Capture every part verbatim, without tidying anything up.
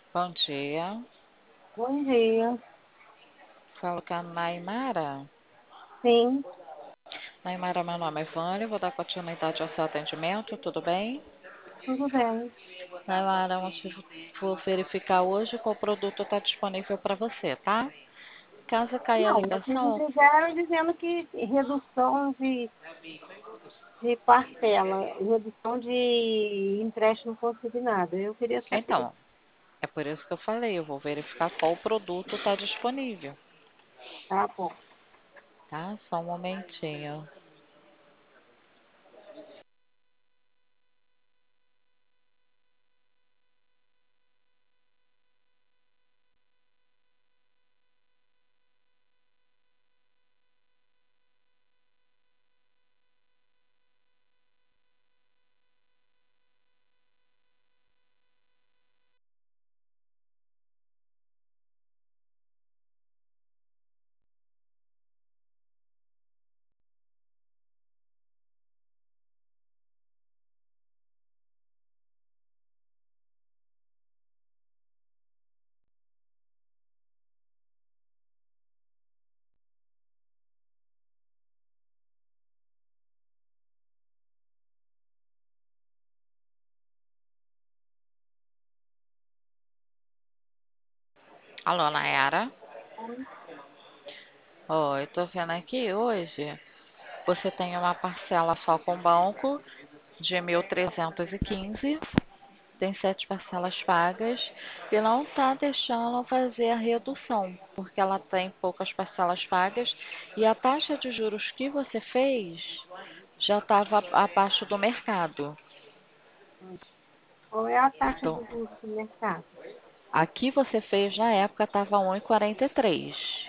Bom dia. Bom dia. Falo com a Naimara. Sim, Naimara, meu nome é Vânia, vou dar continuidade ao seu atendimento, tudo bem? tudo bem. Naimara, vamos vou verificar hoje qual produto está disponível para você, tá? Caso caia a Não, vocês me ligação, ligaram dizendo que redução de, de parcela, redução de empréstimo consignado. Eu queria saber. então, é por isso que eu falei, eu vou verificar qual produto está disponível, Tá bom. tá? Só um momentinho. Alô, Nayara? Oi, tô vendo aqui hoje, você tem uma parcela só com o banco de mil trezentos e quinze. Tem sete parcelas pagas e não está deixando fazer a redução, porque ela tem poucas parcelas pagas e a taxa de juros que você fez já estava abaixo do mercado. Qual é a taxa Então, de juros do mercado? aqui você fez na época estava um e quarenta e três.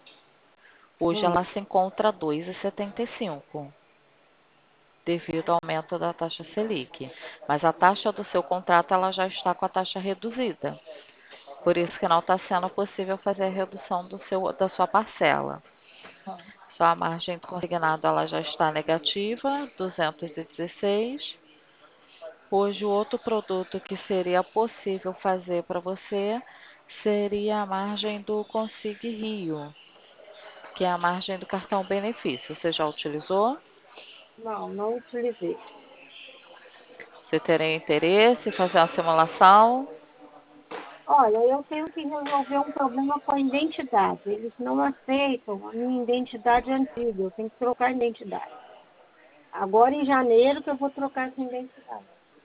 Hoje Hum, ela se encontra dois e setenta e cinco, devido ao aumento da taxa Selic. Mas a taxa do seu contrato ela já está com a taxa reduzida. Por isso que não está sendo possível fazer a redução do seu, da sua parcela. Sua margem consignada ela já está negativa, duzentos e dezesseis. Hoje, o outro produto que seria possível fazer para você seria a margem do Consig Rio, que é a margem do cartão benefício. Você já utilizou? não, não utilizei. Você teria interesse em fazer uma simulação? Olha, eu tenho que resolver um problema com a identidade. Eles não aceitam a minha identidade antiga. Eu tenho que trocar a identidade. Agora em janeiro que eu vou trocar essa identidade.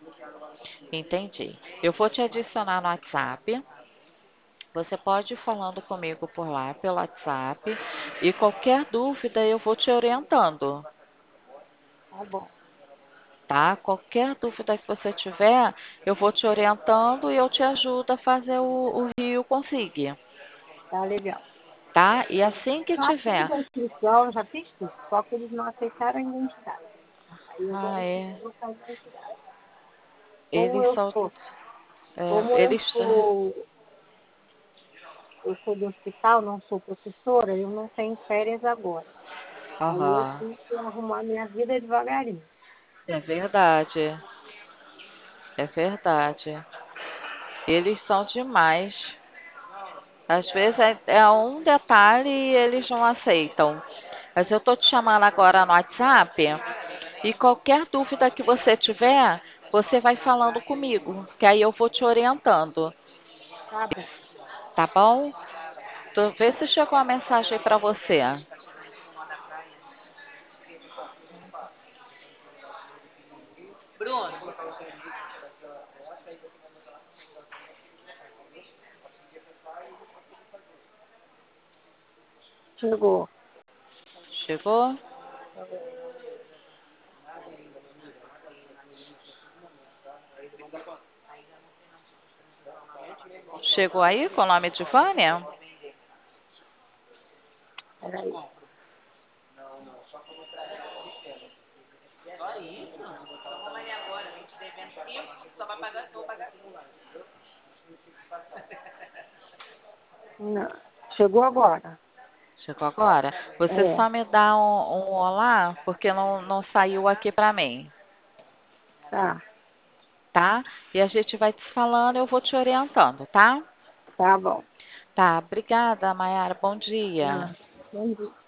Entendi. Eu vou te adicionar no WhatsApp. Você pode ir falando comigo por lá, pelo WhatsApp, e qualquer dúvida eu vou te orientando, Tá bom, tá? Qualquer dúvida que você tiver, eu vou te orientando e eu te ajudo a fazer o, o Rio Consigue, tá legal. tá? E assim que Já tiver. fiz a inscrição, já fiz tudo, só que eles não aceitaram a identidade. Aí agora Ah, eu tenho é. que trocar a identidade. Como Eles eu são. sou, É, como eu eles. sou, eu sou do hospital, não sou professora, eu não tenho férias agora. Aí eu Aham. tenho que arrumar minha vida devagarinho. É verdade. É verdade. Eles são demais. Às vezes é, é um detalhe e eles não aceitam. Mas eu estou te chamando agora no WhatsApp e qualquer dúvida que você tiver, você vai falando comigo, que aí eu vou te orientando, Tá bom. tá bom? Tu vê se chegou a mensagem para você. Chegou. Chegou? Chegou aí com o nome de Vânia? Peraí. Não. Chegou agora. Chegou agora. Você É, só me dá um, um olá, porque não, não saiu aqui para mim. tá. tá? E a gente vai te falando, eu vou te orientando, tá? Tá bom. Tá, obrigada, Mayara. Bom dia. Ah, bom dia.